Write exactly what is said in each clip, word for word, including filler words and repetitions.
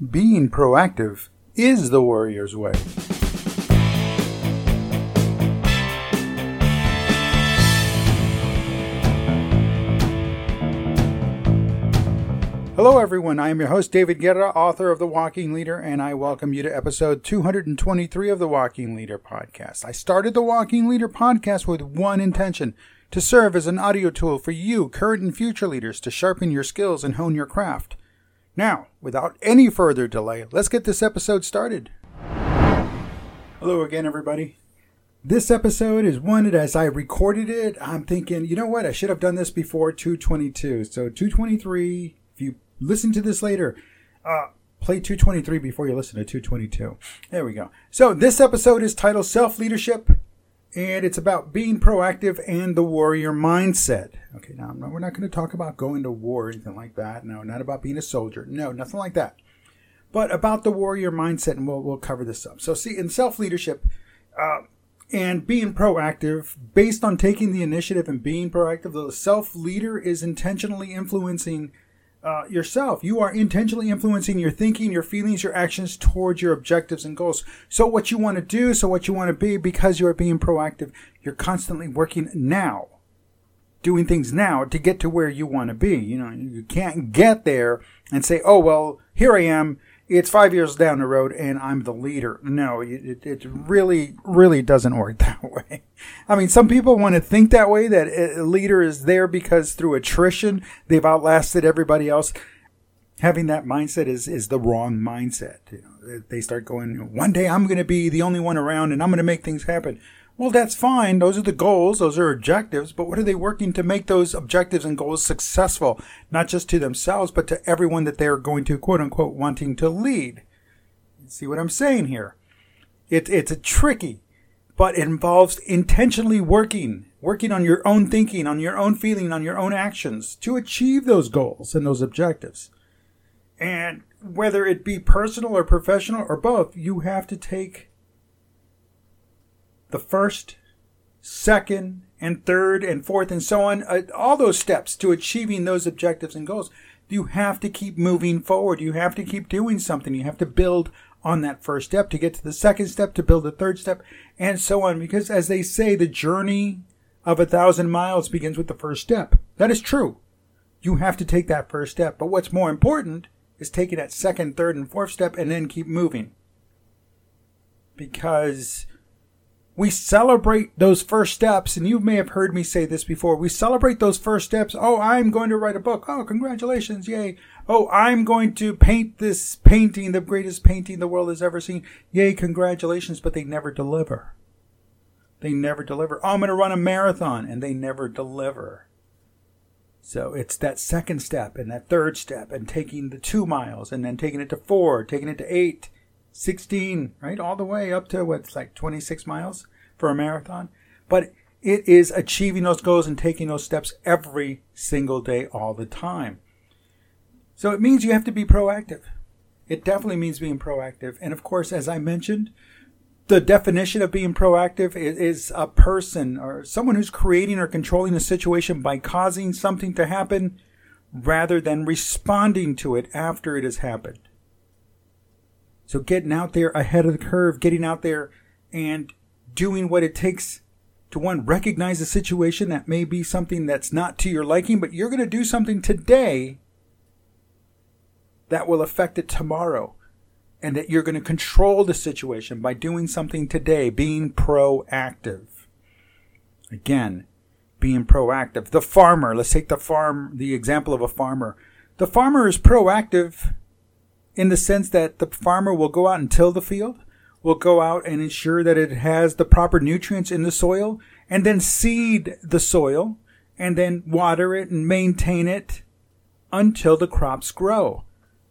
Being proactive is the warrior's way. Hello everyone, I am your host David Guerra, author of The Walking Leader, and I welcome you to episode two hundred twenty-three of The Walking Leader podcast. I started The Walking Leader podcast with one intention, to serve as an audio tool for you, current and future leaders, to sharpen your skills and hone your craft. Now, without any further delay, let's get this episode started. Hello again, everybody. This episode is one that as I recorded it, I'm thinking, you know what, I should have done this before two twenty-two. So two twenty-three, if you listen to this later, uh, play two twenty-three before you listen to two twenty-two. There we go. So this episode is titled Self-Leadership, and it's about being proactive and the warrior mindset. Okay, now we're not going to talk about going to war or anything like that. No, not about being a soldier. No, nothing like that. But about the warrior mindset, and we'll, we'll cover this up. So see, in self-leadership uh, and being proactive, based on taking the initiative and being proactive, the self-leader is intentionally influencing Uh, yourself. You are intentionally influencing your thinking, your feelings, your actions towards your objectives and goals. So what you want to do, so what you want to be, because you are being proactive, you're constantly working now, doing things now to get to where you want to be. You know, you can't get there and say, oh, well, here I am. It's five years down the road and I'm the leader. No, it, it really, really doesn't work that way. I mean, some people want to think that way, that a leader is there because through attrition, they've outlasted everybody else. Having that mindset is, is the wrong mindset. You know, they start going, one day I'm going to be the only one around and I'm going to make things happen. Well, that's fine. Those are the goals. Those are objectives. But what are they working to make those objectives and goals successful? Not just to themselves, but to everyone that they're going to, quote unquote, wanting to lead. See what I'm saying here? It, it's a tricky, but it involves intentionally working, working on your own thinking, on your own feeling, on your own actions to achieve those goals and those objectives. And whether it be personal or professional or both, you have to take the first, second, and third, and fourth, and so on, uh, all those steps to achieving those objectives and goals. You have to keep moving forward. You have to keep doing something. You have to build on that first step to get to the second step, to build the third step, and so on. Because as they say, the journey of a thousand miles begins with the first step. That is true. You have to take that first step. But what's more important is taking that second, third, and fourth step and then keep moving. Because we celebrate those first steps, and you may have heard me say this before. We celebrate those first steps. Oh, I'm going to write a book. Oh, congratulations. Yay. Oh, I'm going to paint this painting, the greatest painting the world has ever seen. Yay, congratulations. But they never deliver. They never deliver. Oh, I'm going to run a marathon, and they never deliver. So it's that second step and that third step and taking the two miles and then taking it to four, taking it to eight, sixteen, right? All the way up to what's like twenty-six miles for a marathon. But it is achieving those goals and taking those steps every single day, all the time. So it means you have to be proactive. It definitely means being proactive. And of course, as I mentioned, the definition of being proactive is, is a person or someone who's creating or controlling a situation by causing something to happen rather than responding to it after it has happened. So getting out there ahead of the curve, getting out there and doing what it takes to, one, recognize a situation that may be something that's not to your liking, but you're going to do something today that will affect it tomorrow. And that you're going to control the situation by doing something today, being proactive. Again, being proactive. The farmer, let's take the farm, the example of a farmer. The farmer is proactive in the sense that the farmer will go out and till the field, will go out and ensure that it has the proper nutrients in the soil, and then seed the soil, and then water it and maintain it until the crops grow.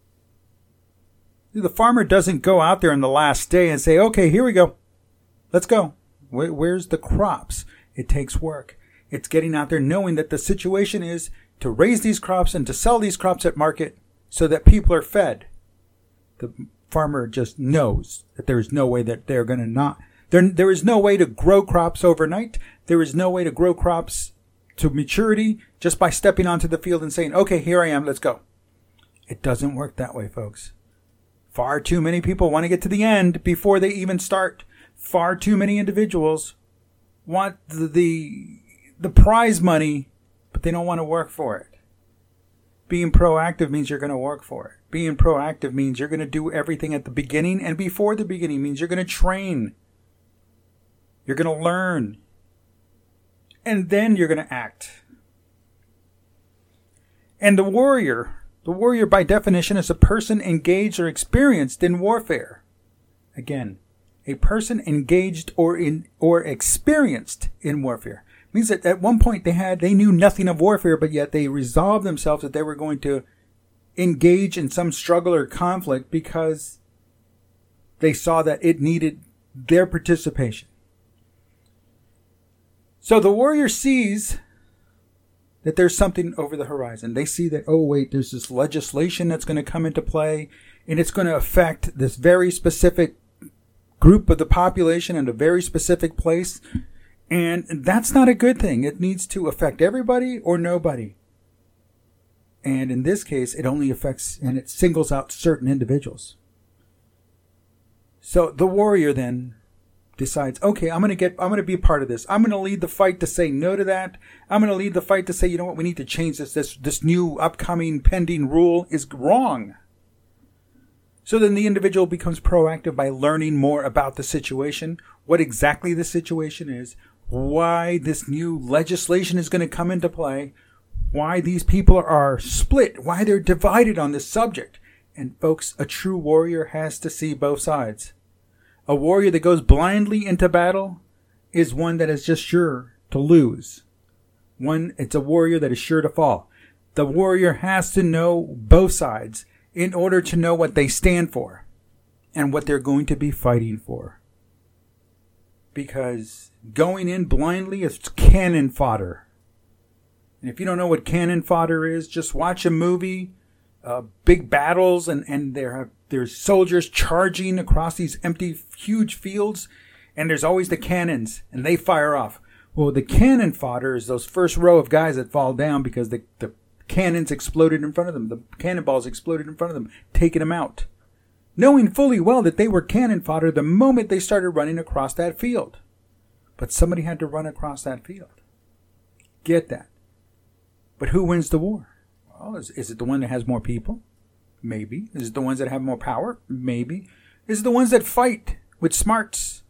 The farmer doesn't go out there on the last day and say, okay, here we go. Let's go. Where, where's the crops? It takes work. It's getting out there knowing that the situation is to raise these crops and to sell these crops at market so that people are fed. The farmer just knows that there is no way that they're going to not. There, there is no way to grow crops overnight. There is no way to grow crops to maturity just by stepping onto the field and saying, okay, here I am, let's go. It doesn't work that way, folks. Far too many people want to get to the end before they even start. Far too many individuals want the, the, the prize money, but they don't want to work for it. Being proactive means you're going to work for it. Being proactive means you're going to do everything at the beginning and before the beginning. Means you're going to train. You're going to learn. And then you're going to act. And the warrior, the warrior by definition is a person engaged or experienced in warfare. Again, a person engaged or in or experienced in warfare. Means that at one point they had they knew nothing of warfare, but yet they resolved themselves that they were going to engage in some struggle or conflict because they saw that it needed their participation. So the warrior sees that there's something over the horizon. They see that, oh wait, there's this legislation that's going to come into play, and it's going to affect this very specific group of the population in a very specific place. And that's not a good thing. It needs to affect everybody or nobody. And in this case, it only affects and it singles out certain individuals. So the warrior then decides, okay, I'm going to get, I'm going to be a part of this. I'm going to lead the fight to say no to that. I'm going to lead the fight to say, you know what, we need to change this. This, this new upcoming pending rule is wrong. So then the individual becomes proactive by learning more about the situation, what exactly the situation is, why this new legislation is going to come into play, why these people are split, why they're divided on this subject. And folks, a true warrior has to see both sides. A warrior that goes blindly into battle is one that is just sure to lose. One, it's a warrior that is sure to fall. The warrior has to know both sides in order to know what they stand for and what they're going to be fighting for. Because going in blindly is cannon fodder. And if you don't know what cannon fodder is, just watch a movie, uh, big battles, and, and there are, there's soldiers charging across these empty, huge fields, and there's always the cannons, and they fire off. Well, the cannon fodder is those first row of guys that fall down because the, the cannons exploded in front of them. The cannonballs exploded in front of them, taking them out. Knowing fully well that they were cannon fodder the moment they started running across that field. But somebody had to run across that field. Get that. But who wins the war? Well, is, is it the one that has more people? Maybe. Is it the ones that have more power? Maybe. Is it the ones that fight with smarts?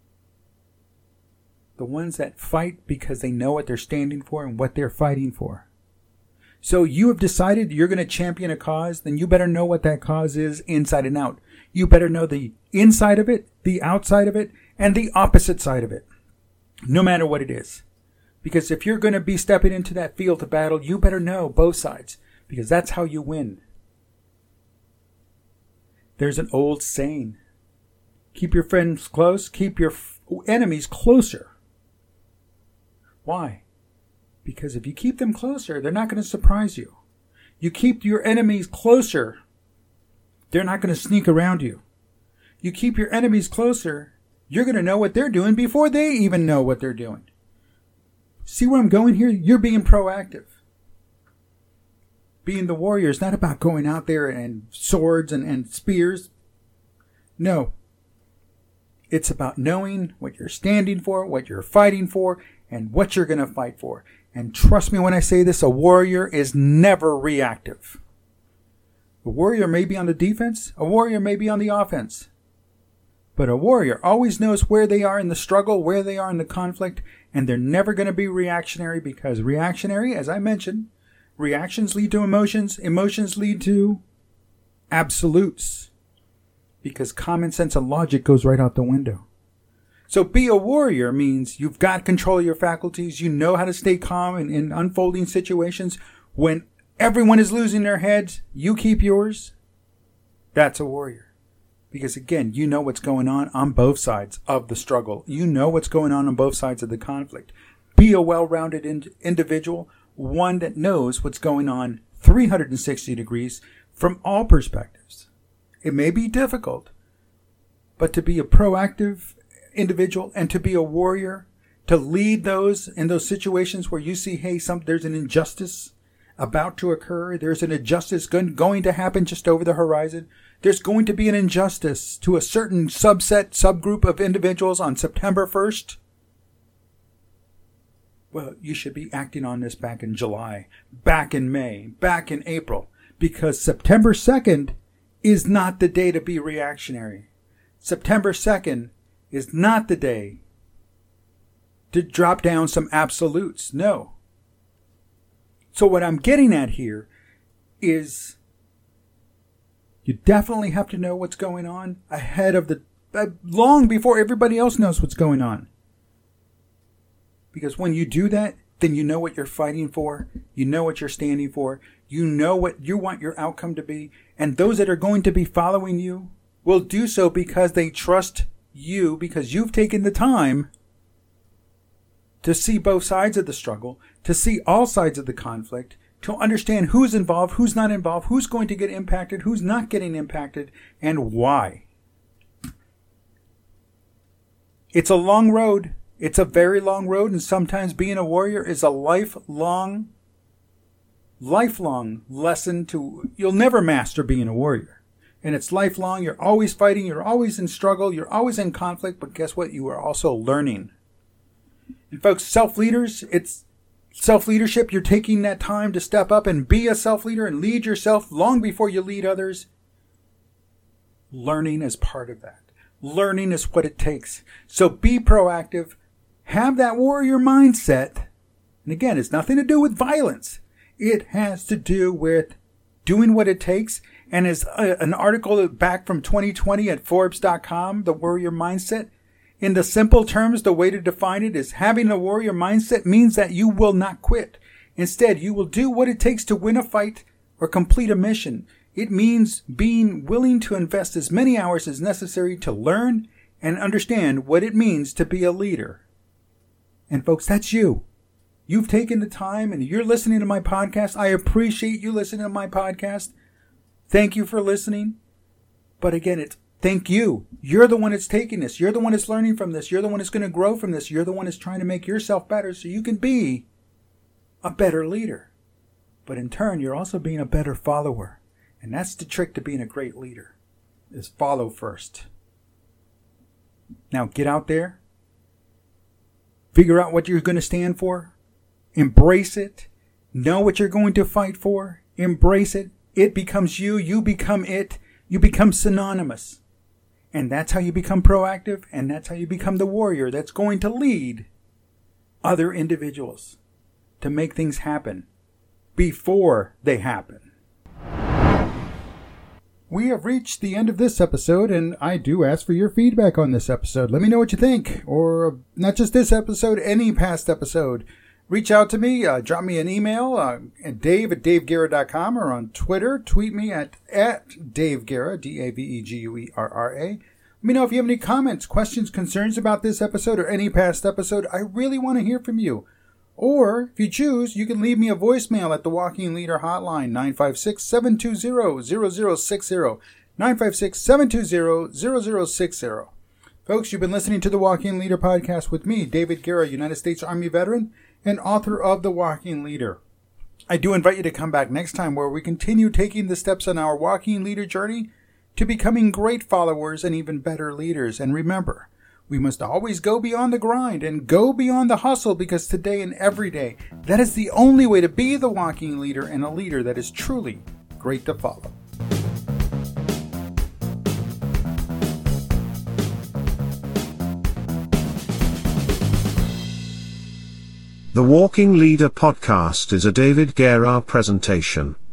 The ones that fight because they know what they're standing for and what they're fighting for. So you have decided you're going to champion a cause, then you better know what that cause is inside and out. You better know the inside of it, the outside of it, and the opposite side of it. No matter what it is. Because if you're going to be stepping into that field of battle, you better know both sides. Because that's how you win. There's an old saying. Keep your friends close. Keep your f- enemies closer. Why? Because if you keep them closer, they're not going to surprise you. You keep your enemies closer, they're not going to sneak around you. You keep your enemies closer, you're going to know what they're doing before they even know what they're doing. See where I'm going here? You're being proactive. Being the warrior is not about going out there and swords and, and spears. No. It's about knowing what you're standing for, what you're fighting for, and what you're going to fight for. And trust me when I say this, a warrior is never reactive. A warrior may be on the defense, a warrior may be on the offense. But a warrior always knows where they are in the struggle, where they are in the conflict, and they're never going to be reactionary because reactionary, as I mentioned, reactions lead to emotions, emotions lead to absolutes. Because common sense and logic goes right out the window. So be a warrior means you've got control of your faculties. You know how to stay calm in, in unfolding situations. When everyone is losing their heads, you keep yours. That's a warrior. Because again, you know what's going on on both sides of the struggle. You know what's going on on both sides of the conflict. Be a well-rounded in- individual, one that knows what's going on three hundred sixty degrees from all perspectives. It may be difficult, but to be a proactive individual and to be a warrior, to lead those in those situations where you see, hey, some there's an injustice about to occur. There's an injustice going to happen just over the horizon. There's going to be an injustice to a certain subset, subgroup of individuals on September first. Well, you should be acting on this back in July, back in May, back in April, because September second is not the day to be reactionary. September second is not the day to drop down some absolutes. No. So what I'm getting at here is you definitely have to know what's going on ahead of the, uh, long before everybody else knows what's going on. Because when you do that, then you know what you're fighting for. You know what you're standing for. You know what you want your outcome to be. And those that are going to be following you will do so because they trust you, because you've taken the time to see both sides of the struggle, to see all sides of the conflict, to understand who's involved, who's not involved, who's going to get impacted, who's not getting impacted, and why. It's a long road. It's a very long road, and sometimes being a warrior is a lifelong, lifelong lesson to, you'll never master being a warrior. And it's lifelong. You're always fighting. You're always in struggle. You're always in conflict. But guess what? You are also learning. And folks, self-leaders, it's self-leadership. You're taking that time to step up and be a self-leader and lead yourself long before you lead others. Learning is part of that. Learning is what it takes. So be proactive. Have that warrior mindset. And again, it's nothing to do with violence. It has to do with doing what it takes. And as a, an article back from twenty twenty at Forbes dot com, the warrior mindset, in the simple terms, the way to define it is having a warrior mindset means that you will not quit. Instead, you will do what it takes to win a fight or complete a mission. It means being willing to invest as many hours as necessary to learn and understand what it means to be a leader. And folks, that's you. You've taken the time and you're listening to my podcast. I appreciate you listening to my podcast. Thank you for listening. But again, it's thank you. You're the one that's taking this. You're the one that's learning from this. You're the one that's going to grow from this. You're the one that's trying to make yourself better so you can be a better leader. But in turn, you're also being a better follower. And that's the trick to being a great leader, is follow first. Now get out there. Figure out what you're going to stand for. Embrace it. Know what you're going to fight for. Embrace it. It becomes you. You become it. You become synonymous. And that's how you become proactive. And that's how you become the warrior that's going to lead other individuals to make things happen before they happen. We have reached the end of this episode, and I do ask for your feedback on this episode. Let me know what you think, or not just this episode, any past episode. Reach out to me, uh, drop me an email uh, at dave at dave guerra dot com, or on Twitter, tweet me at, at Dave Guerra, D A V E G U E R R A. Let me know if you have any comments, questions, concerns about this episode or any past episode. I really want to hear from you. Or, if you choose, you can leave me a voicemail at the Walking Leader Hotline, nine five six, seven two zero, zero zero six zero, nine five six, seven two zero, zero zero six zero. Folks, you've been listening to the Walking Leader Podcast with me, David Guerra, United States Army veteran and author of The Walking Leader. I do invite you to come back next time where we continue taking the steps on our Walking Leader journey to becoming great followers and even better leaders. And remember, we must always go beyond the grind and go beyond the hustle, because today and every day, that is the only way to be the walking leader and a leader that is truly great to follow. The Walking Leader Podcast is a David Guerra presentation.